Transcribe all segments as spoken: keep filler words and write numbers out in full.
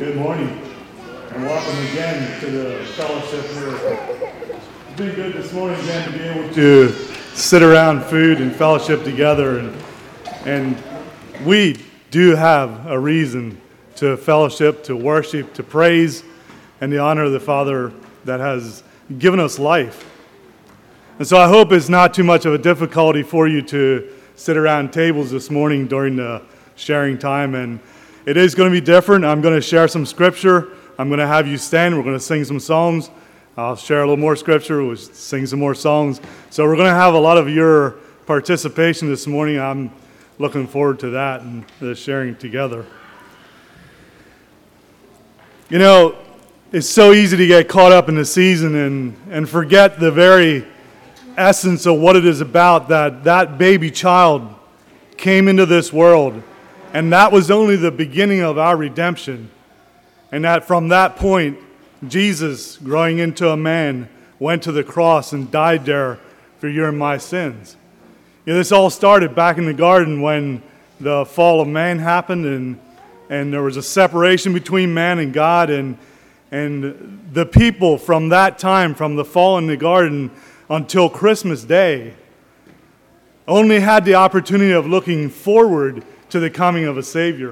good morning, and welcome again to the fellowship here. It's been good this morning again to be able to sit around food and fellowship together, and and we do have a reason to fellowship, to worship, to praise, and the honor of the Father that has given us life. And so I hope it's not too much of a difficulty for you to sit around tables this morning during the sharing time, and it is going to be different. I'm going to share some scripture. I'm going to have you stand. We're going to sing some songs. I'll share a little more scripture. We'll sing some more songs. So we're going to have a lot of your participation this morning. I'm looking forward to that and the sharing together. You know, it's so easy to get caught up in the season and, and forget the very essence of what it is about, that that baby child came into this world, and that was only the beginning of our redemption. And that from that point, Jesus, growing into a man, went to the cross and died there for your and my sins. You know, this all started back in the garden when the fall of man happened, and and there was a separation between man and God, and and the people from that time, from the fall in the garden until Christmas Day, only had the opportunity of looking forward to the coming of a Savior.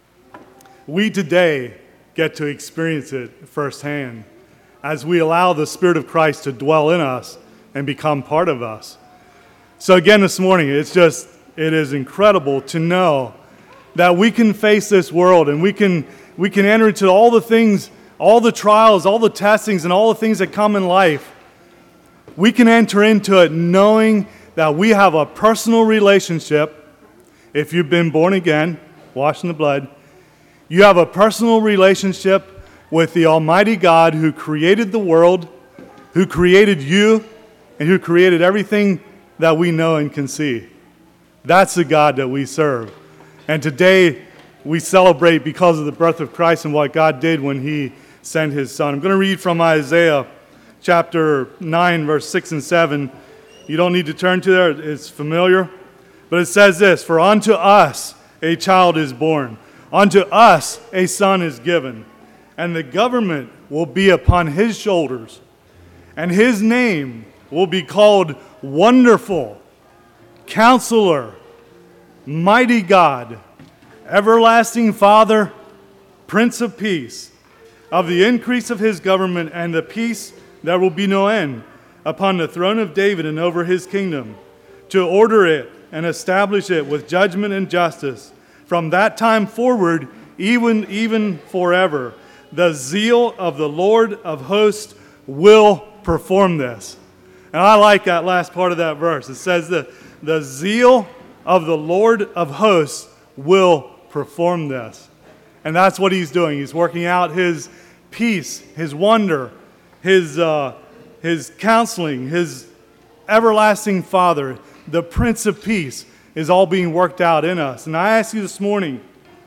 We today get to experience it firsthand as we allow the Spirit of Christ to dwell in us and become part of us. So again this morning, it's just, it is incredible to know that we can face this world and we can we can enter into all the things, all the trials, all the testings, and all the things that come in life. We can enter into it knowing that we have a personal relationship. If you've been born again, washed in the blood, you have a personal relationship with the Almighty God who created the world, who created you, and who created everything that we know and can see. That's the God that we serve. And today we celebrate because of the birth of Christ and what God did when He sent His Son. I'm going to read from Isaiah chapter nine, verse six and seven. You don't need to turn to there, it's familiar. But it says this: "For unto us a child is born, unto us a son is given, and the government will be upon His shoulders, and His name will be called Wonderful, Counselor, Mighty God, Everlasting Father, Prince of Peace. Of the increase of His government and the peace there will be no end, upon the throne of David and over His kingdom, to order it and establish it with judgment and justice from that time forward, even even forever. The zeal of the Lord of hosts will perform this." And I like that last part of that verse. It says that the zeal of the Lord of hosts will perform this. And that's what He's doing. He's working out His peace, His wonder, His uh, His counseling, His everlasting Father. The Prince of Peace is all being worked out in us. And I ask you this morning,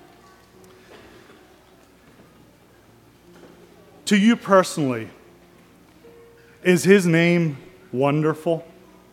to you personally, is His name wonderful?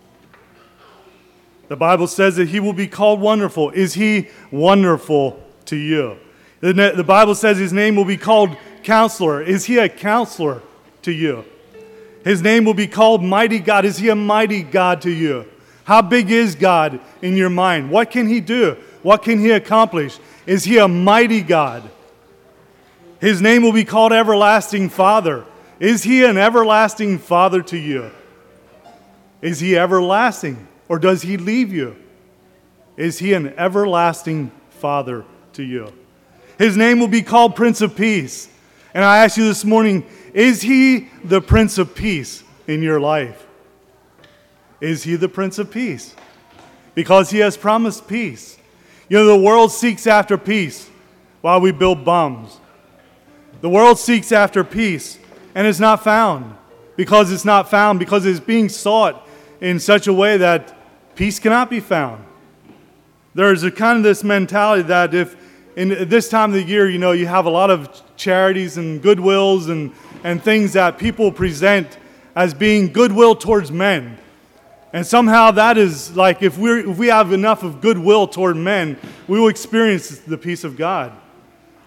The Bible says that He will be called Wonderful. Is He wonderful to you? The, the Bible says His name will be called Counselor. Is He a counselor to you? His name will be called Mighty God. Is He a mighty God to you? How big is God in your mind? What can He do? What can He accomplish? Is He a mighty God? His name will be called Everlasting Father. Is He an everlasting Father to you? Is He everlasting, or does He leave you? Is He an everlasting Father to you? His name will be called Prince of Peace. And I ask you this morning, is He the Prince of Peace in your life? Is He the Prince of Peace? Because He has promised peace. You know, the world seeks after peace while we build bombs. The world seeks after peace, and it's not found. Because it's not found, because it's being sought in such a way that peace cannot be found. There's a kind of this mentality that if in this time of the year, you know, you have a lot of charities and goodwills and, and things that people present as being goodwill towards men. And somehow that is like, if we if we have enough of goodwill toward men, we will experience the peace of God.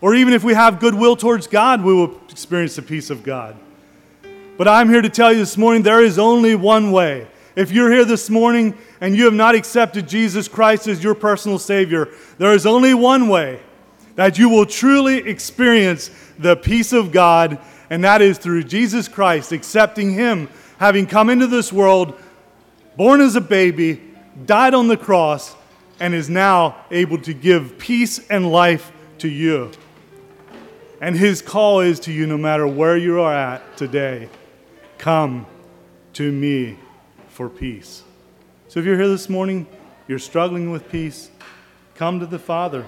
Or even if we have goodwill towards God, we will experience the peace of God. But I'm here to tell you this morning, there is only one way. If you're here this morning and you have not accepted Jesus Christ as your personal Savior, there is only one way that you will truly experience the peace of God, and that is through Jesus Christ, accepting Him, having come into this world, born as a baby, died on the cross, and is now able to give peace and life to you. And His call is to you, no matter where you are at today, come to me for peace. So if you're here this morning, you're struggling with peace, come to the Father.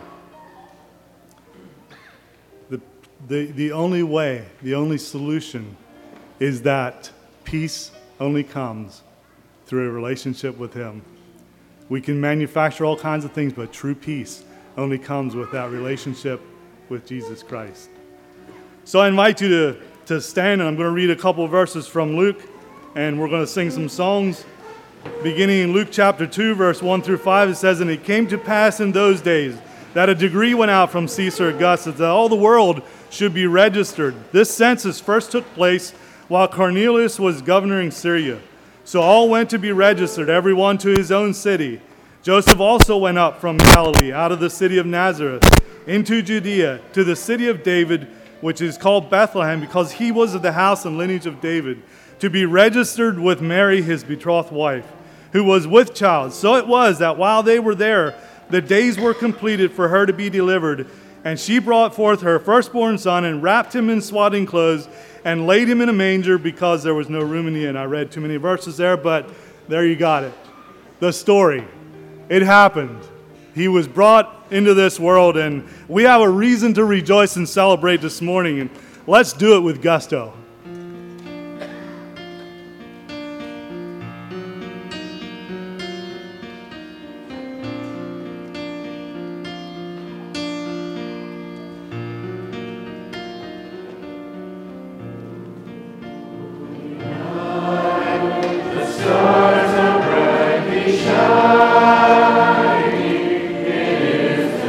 The, the, the only way, the only solution is that peace only comes through a relationship with Him. We can manufacture all kinds of things, but true peace only comes with that relationship with Jesus Christ. So I invite you to, to stand, and I'm going to read a couple of verses from Luke, and we're going to sing some songs. Beginning in Luke chapter two, verse one through five, it says, "And it came to pass in those days that a decree went out from Caesar Augustus that all the world should be registered. This census first took place while Cornelius was governing Syria. So all went to be registered, every one to his own city. Joseph also went up from Galilee, out of the city of Nazareth, into Judea, to the city of David, which is called Bethlehem, because he was of the house and lineage of David, to be registered with Mary, his betrothed wife, who was with child. So it was that while they were there, the days were completed for her to be delivered. And she brought forth her firstborn son and wrapped him in swaddling clothes and laid him in a manger because there was no room in the inn." I read too many verses there, but there you got it. The story. It happened. He was brought into this world, and we have a reason to rejoice and celebrate this morning, and let's do it with gusto.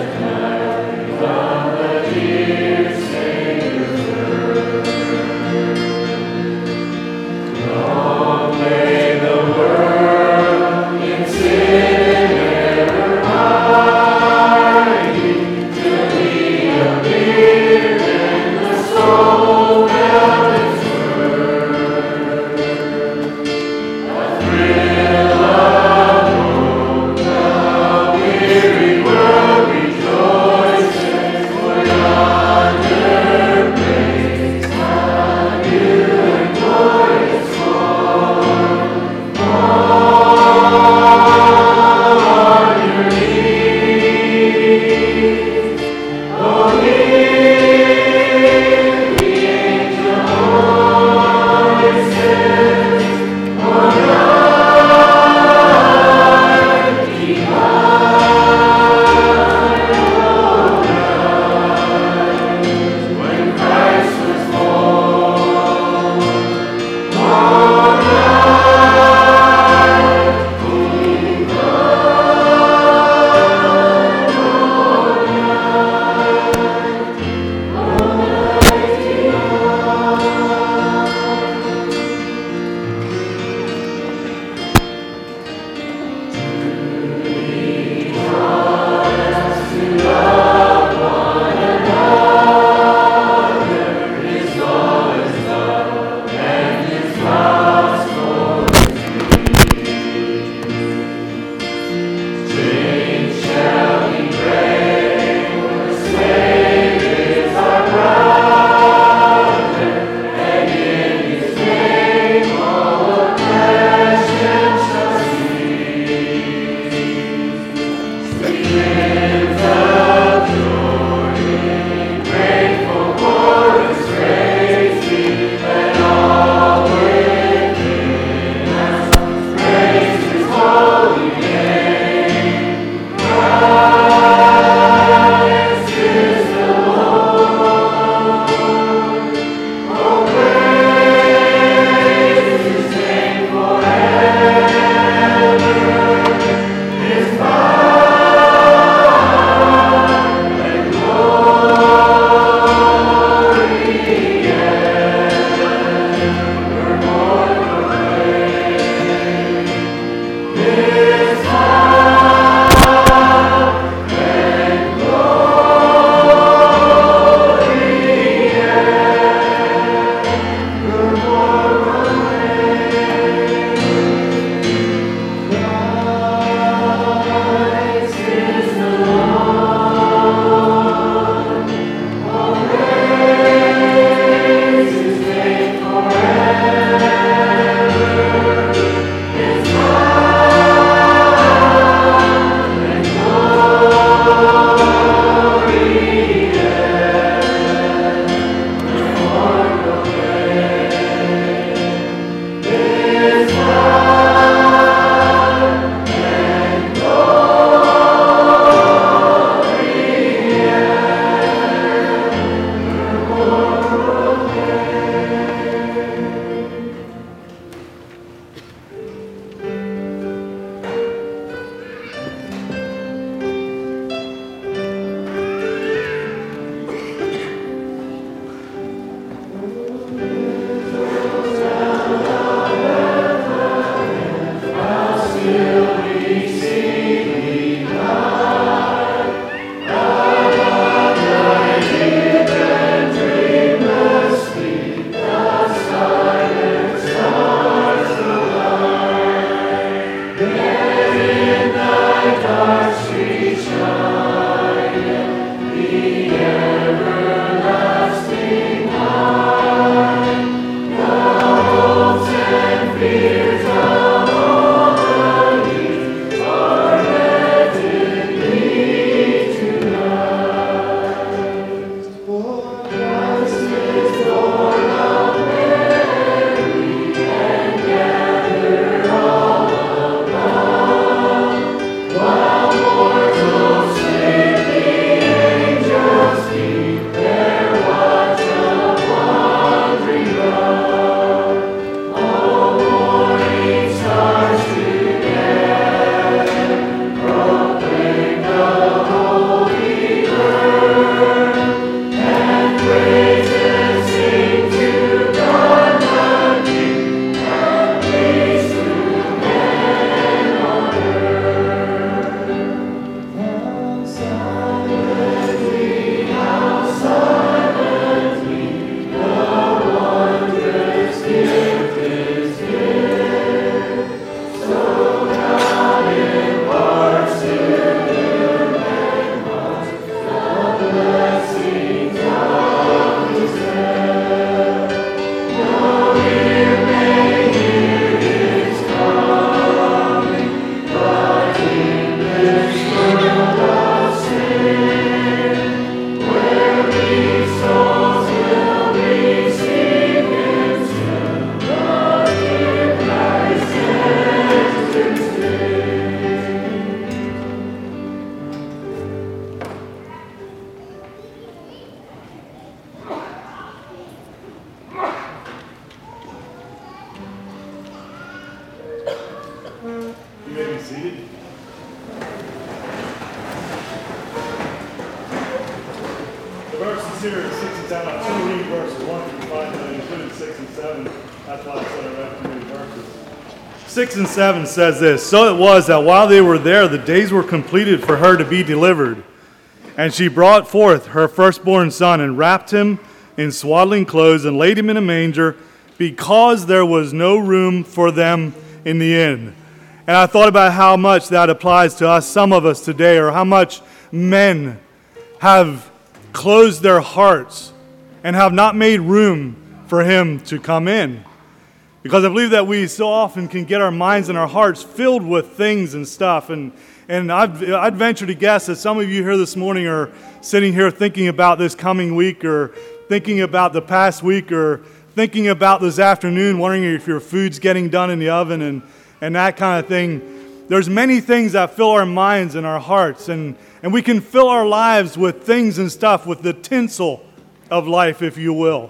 Dear Savior, here at six and seven. I'm going to read verses one through five, but I included six and seven. That's why I said I read too many verses. Six and seven says this: So it was that while they were there, the days were completed for her to be delivered. And she brought forth her firstborn son and wrapped him in swaddling clothes and laid him in a manger, because there was no room for them in the inn. And I thought about how much that applies to us, some of us today, or how much men have closed their hearts and have not made room for him to come in. Because I believe that we so often can get our minds and our hearts filled with things and stuff. And, and I'd, I'd venture to guess that some of you here this morning are sitting here thinking about this coming week, or thinking about the past week, or thinking about this afternoon, wondering if your food's getting done in the oven and, and that kind of thing. There's many things that fill our minds and our hearts, and, and we can fill our lives with things and stuff, with the tinsel of life, if you will.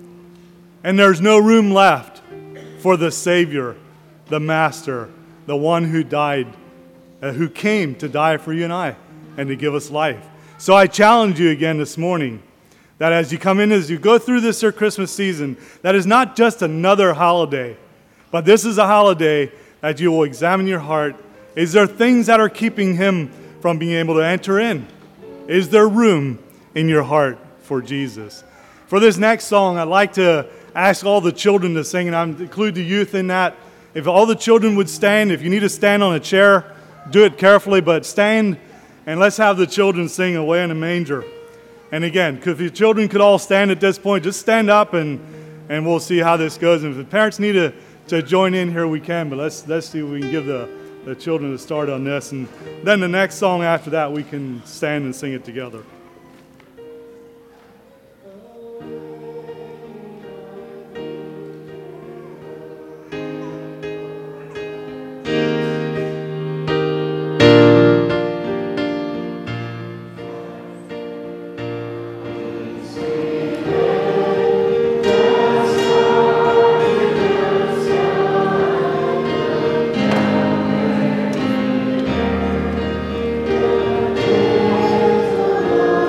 And there's no room left for the Savior, the Master, the one who died, uh, who came to die for you and I, and to give us life. So I challenge you again this morning, that as you come in, as you go through this here Christmas season, that is not just another holiday, but this is a holiday that you will examine your heart. Is there things that are keeping him from being able to enter in? Is there room in your heart for Jesus? For this next song, I'd like to ask all the children to sing, and I include the youth in that. If all the children would stand, if you need to stand on a chair, do it carefully, but stand, and let's have the children sing Away in a Manger. And again, if your children could all stand at this point, just stand up, and and we'll see how this goes. And if the parents need to, to join in here, we can, but let's let's see if we can give the, the children a start on this. And then the next song after that, we can stand and sing it together. Lord.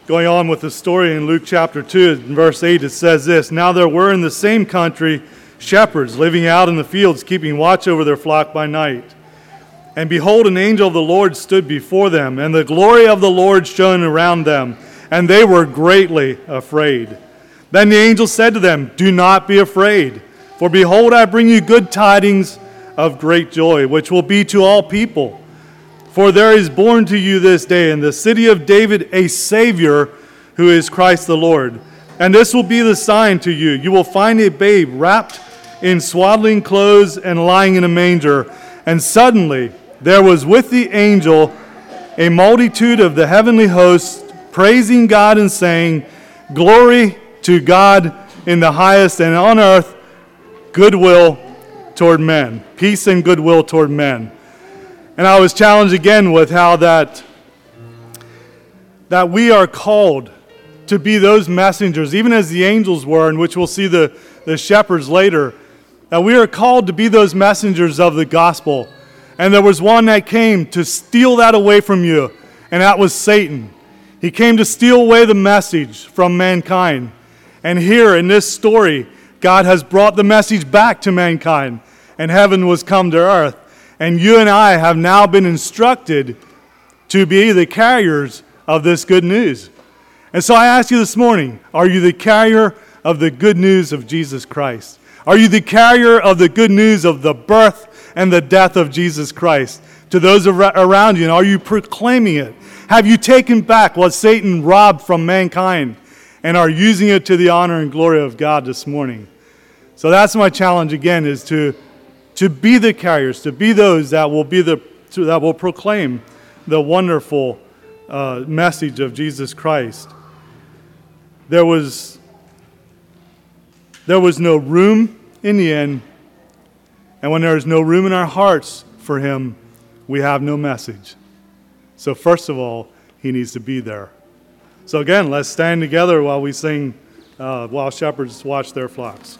Going on with the story in Luke chapter two, in verse eight, it says this, "Now there were in the same country shepherds living out in the fields, keeping watch over their flock by night. And behold, an angel of the Lord stood before them, and the glory of the Lord shone around them, and they were greatly afraid. Then the angel said to them, 'Do not be afraid, for behold, I bring you good tidings of great joy, which will be to all people. For there is born to you this day in the city of David a Savior, who is Christ the Lord. And this will be the sign to you. You will find a babe wrapped in swaddling clothes and lying in a manger.' And suddenly there was with the angel a multitude of the heavenly hosts, praising God and saying, 'Glory to God in the highest, and on earth goodwill toward men.'" Peace and goodwill toward men. And I was challenged again with how that, that we are called to be those messengers, even as the angels were, in which we'll see the, the shepherds later, that we are called to be those messengers of the gospel. And there was one that came to steal that away from you, and that was Satan. He came to steal away the message from mankind. And here in this story, God has brought the message back to mankind, and heaven was come to earth. And you and I have now been instructed to be the carriers of this good news. And so I ask you this morning, are you the carrier of the good news of Jesus Christ? Are you the carrier of the good news of the birth and the death of Jesus Christ to those around you? And are you proclaiming it? Have you taken back what Satan robbed from mankind and are using it to the honor and glory of God this morning? So that's my challenge again, is to to be the carriers, to be those that will be the to, that will proclaim the wonderful uh, message of Jesus Christ. There was there was no room in the inn, and when there is no room in our hearts for Him, we have no message. So first of all, He needs to be there. So again, let's stand together while we sing, uh, while shepherds watch their flocks.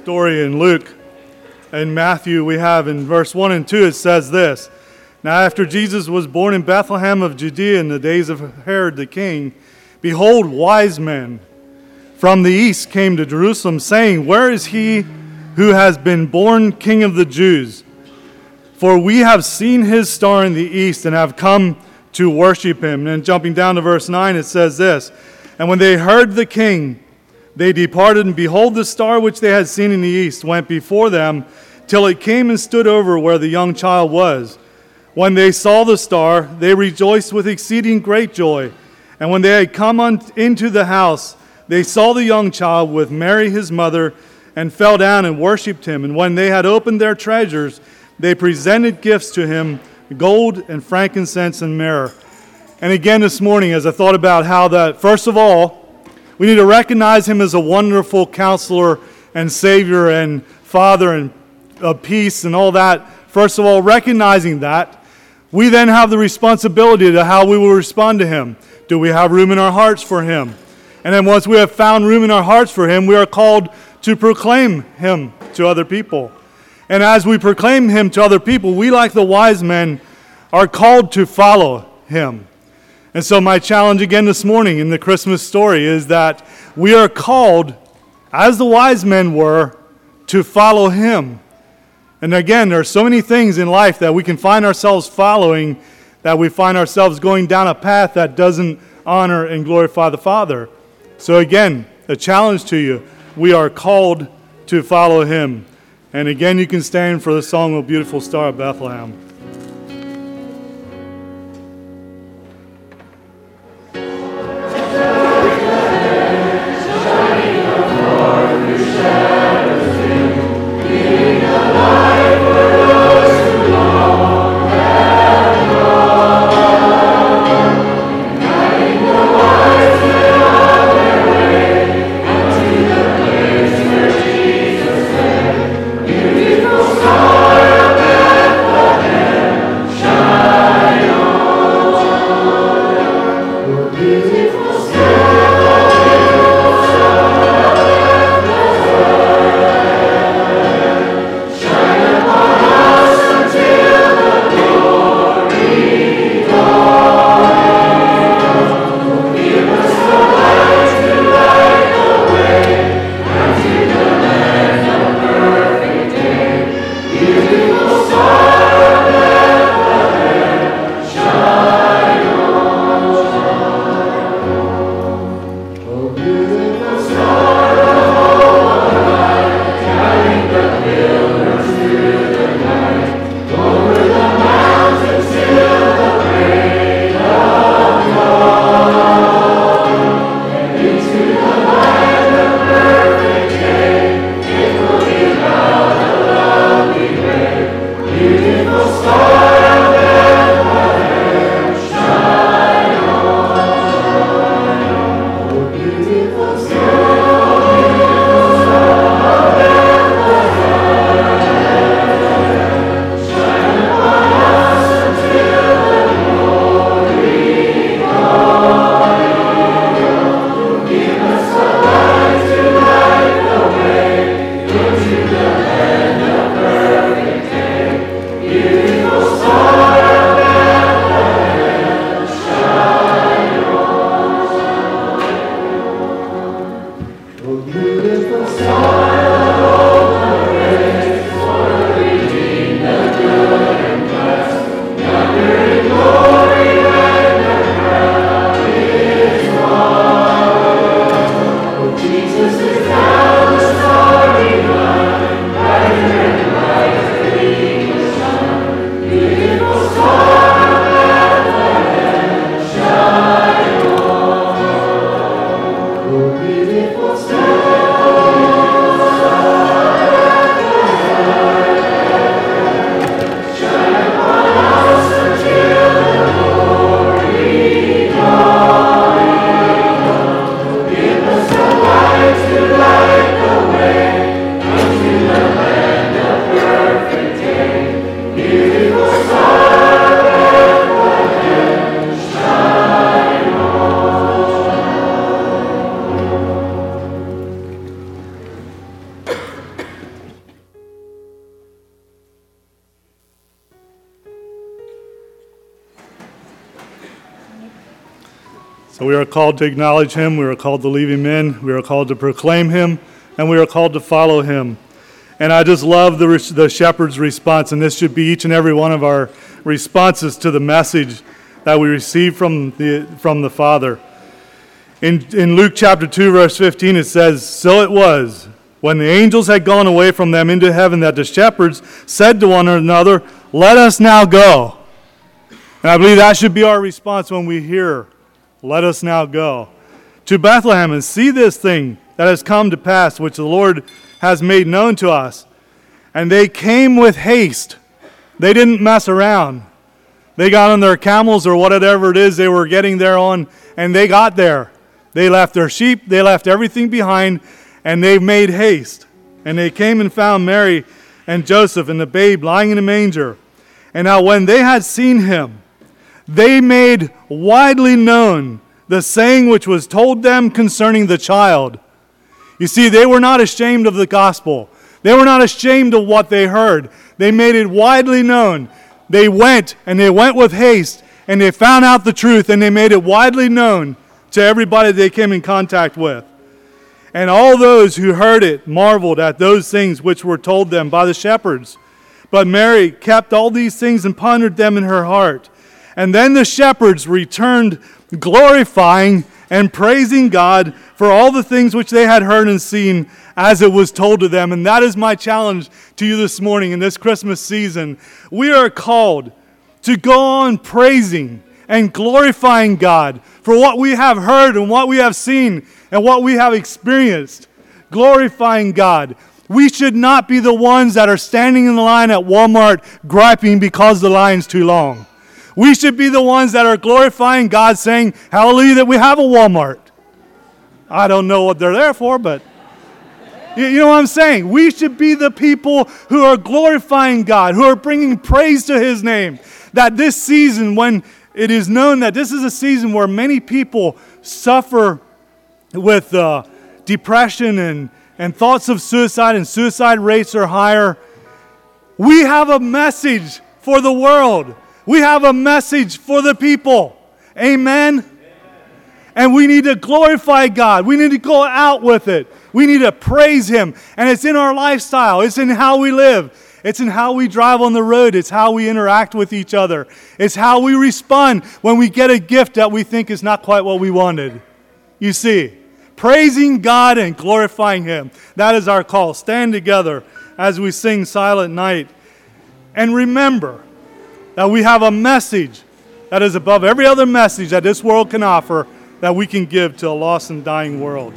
story in Luke and Matthew. We have in verse one and two, it says this: Now after Jesus was born in Bethlehem of Judea in the days of Herod the king, behold, wise men from the east came to Jerusalem, saying, Where is he who has been born King of the Jews? For we have seen his star in the east and have come to worship him. And then jumping down to verse nine, it says this: And when they heard the king, they departed, and behold, the star which they had seen in the east went before them, till it came and stood over where the young child was. When they saw the star, they rejoiced with exceeding great joy. And when they had come on into the house, they saw the young child with Mary his mother, and fell down and worshipped him. And when they had opened their treasures, they presented gifts to him, gold and frankincense and myrrh. And again this morning, as I thought about how that, first of all, we need to recognize him as a wonderful counselor and Savior and Father and of peace and all that. First of all, recognizing that, we then have the responsibility to how we will respond to him. Do we have room in our hearts for him? And then once we have found room in our hearts for him, we are called to proclaim him to other people. And as we proclaim him to other people, we, like the wise men, are called to follow him. And so my challenge again this morning in the Christmas story is that we are called, as the wise men were, to follow him. And again, there are so many things in life that we can find ourselves following, that we find ourselves going down a path that doesn't honor and glorify the Father. So again, a challenge to you. We are called to follow him. And again, you can stand for the song, O Beautiful Star of Bethlehem. So we are called to acknowledge him, we are called to leave him in, we are called to proclaim him, and we are called to follow him. And I just love the, the shepherd's response, and this should be each and every one of our responses to the message that we receive from the, from the Father. In, in Luke chapter two, verse fifteen, it says, "So it was, when the angels had gone away from them into heaven, that the shepherds said to one another, 'Let us now go.'" And I believe that should be our response when we hear, "Let us now go to Bethlehem and see this thing that has come to pass, which the Lord has made known to us." And they came with haste. They didn't mess around. They got on their camels or whatever it is they were getting there on, and they got there. They left their sheep, they left everything behind, and they made haste. And they came and found Mary and Joseph and the babe lying in a manger. And now when they had seen him, they made widely known the saying which was told them concerning the child. You see, they were not ashamed of the gospel. They were not ashamed of what they heard. They made it widely known. They went, and they went with haste, and they found out the truth, and they made it widely known to everybody they came in contact with. And all those who heard it marveled at those things which were told them by the shepherds. But Mary kept all these things and pondered them in her heart. And then the shepherds returned, glorifying and praising God for all the things which they had heard and seen as it was told to them. And that is my challenge to you this morning in this Christmas season. We are called to go on praising and glorifying God for what we have heard and what we have seen and what we have experienced. Glorifying God. We should not be the ones that are standing in the line at Walmart griping because the line's too long. We should be the ones that are glorifying God, saying, "Hallelujah that we have a Walmart." I don't know what they're there for, but you know what I'm saying? We should be the people who are glorifying God, who are bringing praise to his name. That this season, when it is known that this is a season where many people suffer with uh, depression and, and thoughts of suicide, and suicide rates are higher, we have a message for the world. We have a message for the people. Amen? Amen? And we need to glorify God. We need to go out with it. We need to praise him. And it's in our lifestyle. It's in how we live. It's in how we drive on the road. It's how we interact with each other. It's how we respond when we get a gift that we think is not quite what we wanted. You see, praising God and glorifying him. That is our call. Stand together as we sing Silent Night. And remember that we have a message that is above every other message that this world can offer, that we can give to a lost and dying world.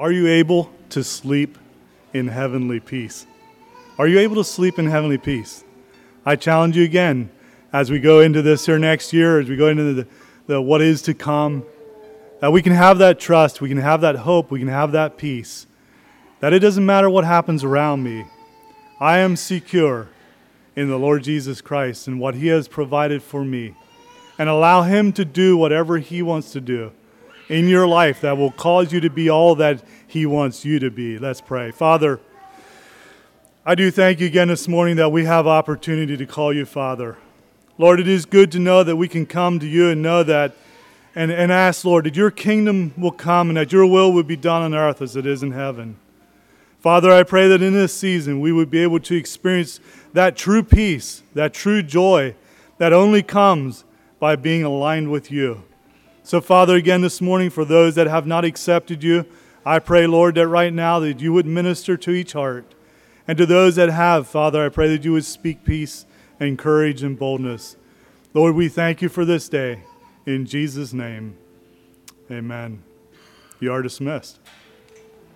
Are you able to sleep in heavenly peace? Are you able to sleep in heavenly peace? I challenge you again as we go into this here next year, as we go into the, the what is to come, that we can have that trust, we can have that hope, we can have that peace, that it doesn't matter what happens around me. I am secure in the Lord Jesus Christ and what He has provided for me. And allow Him to do whatever He wants to do in your life that will cause you to be all that He wants you to be. Let's pray. Father, I do thank you again this morning that we have opportunity to call you Father. Lord, it is good to know that we can come to you and know that and, and ask, Lord, that your kingdom will come and that your will would be done on earth as it is in heaven. Father, I pray that in this season we would be able to experience that true peace, that true joy that only comes by being aligned with you. So, Father, again this morning, for those that have not accepted you, I pray, Lord, that right now that you would minister to each heart. And to those that have, Father, I pray that you would speak peace and courage and boldness. Lord, we thank you for this day. In Jesus' name, amen. You are dismissed.